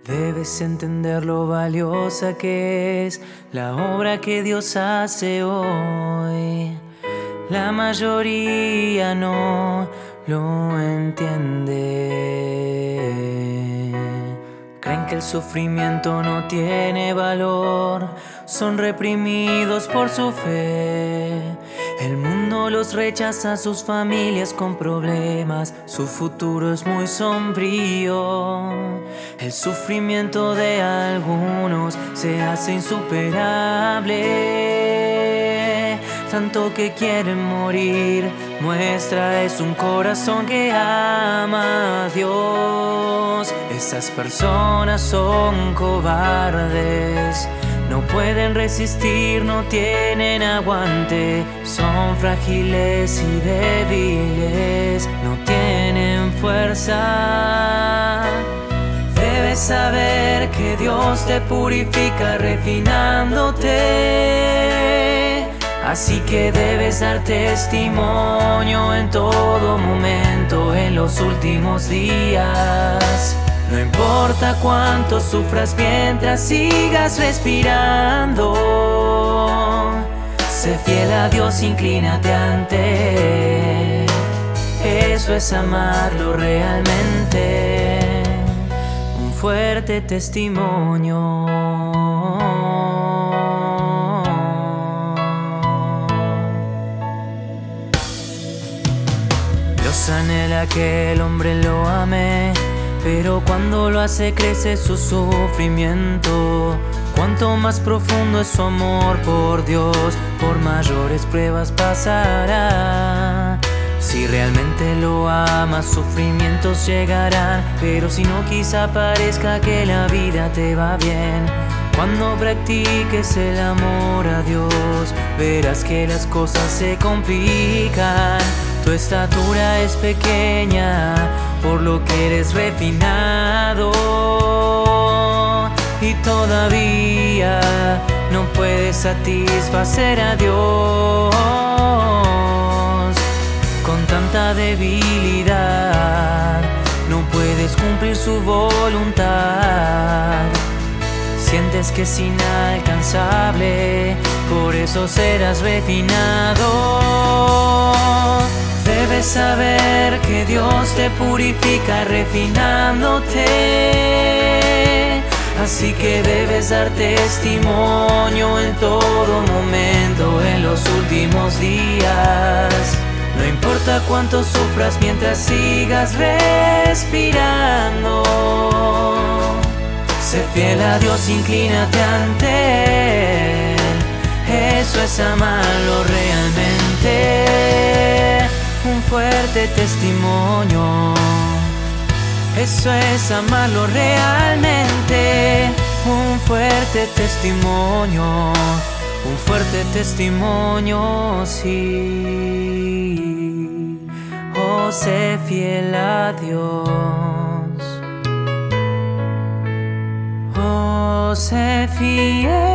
Debes entender lo valiosa que es la obra que Dios hace hoy. La mayoría no lo entiende. Creen que el sufrimiento no tiene valor, son reprimidos por su fe. El mundo los rechaza, sus familias con problemas, su futuro es muy sombrío. El sufrimiento de algunos se hace insuperable. Tanto que quieren morir, muestra es un corazón que ama a Dios. Esas personas son cobardes, no pueden resistir, no tienen aguante, son frágiles y débiles, no tienen fuerza. Debes saber que Dios te purifica refinándote, así que debes dar testimonio en todo momento en los últimos días. No importa cuánto sufras mientras sigas respirando, sé fiel a Dios, inclínate ante Él. Eso es amarlo realmente, un fuerte testimonio. Dios anhela que el hombre lo ame, pero cuando lo hace crece su sufrimiento. Cuanto más profundo es su amor por Dios, por mayores pruebas pasará. Si realmente lo amas, sufrimientos llegarán, pero si no, quizá parezca que la vida te va bien. Cuando practiques el amor a Dios, verás que las cosas se complican. Tu estatura es pequeña, por lo que eres refinado, y todavía no puedes satisfacer a Dios. Con tanta debilidad no puedes cumplir su voluntad. Sientes que es inalcanzable, por eso serás refinado. Debes saber que Dios te purifica refinándote, así que debes dar testimonio en todo momento en los últimos días. No importa cuánto sufras mientras sigas respirando, sé fiel a Dios, inclínate ante Él. Eso es amarlo realmente, un fuerte testimonio. Eso es amarlo realmente, un fuerte testimonio, un fuerte testimonio, sí. Oh, sé fiel a Dios. Oh, sé fiel